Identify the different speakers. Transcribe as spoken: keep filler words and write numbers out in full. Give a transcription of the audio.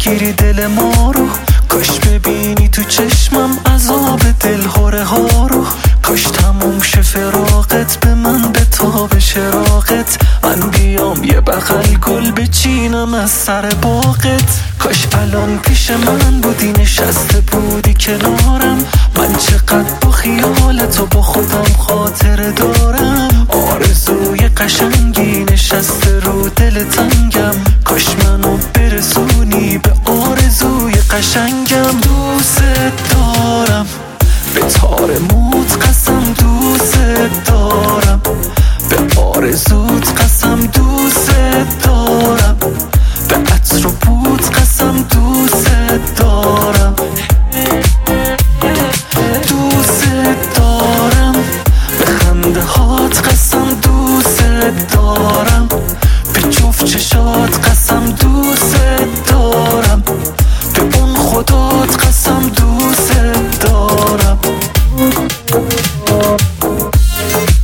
Speaker 1: بگیری دل ما رو، کاش ببینی تو چشمم عذاب دلهوره ها رو. کاش تموم شه فراقت، به من به تاب شراقت، من بیام یه بغل گل بچینم از سر باغت. کاش الان پیش من بودی نشسته بودی کنارم، من چقدر با خیالت و با خودم خاطره دارم. آرزوی قشنگی نشسته رو دل تنگم، کاش منو برسونی به آرزوی قشنگم. دوست دارم به تار موت قسم، دوست دارم به آرزوت قسم، دوست دارم به عطر و بود قسم، دوست دارم. دوست دارم به خنده هات قسم، دوست دارم به جفت چشات قسم، دوست دارم به اون خدات قسم، دوست دارم.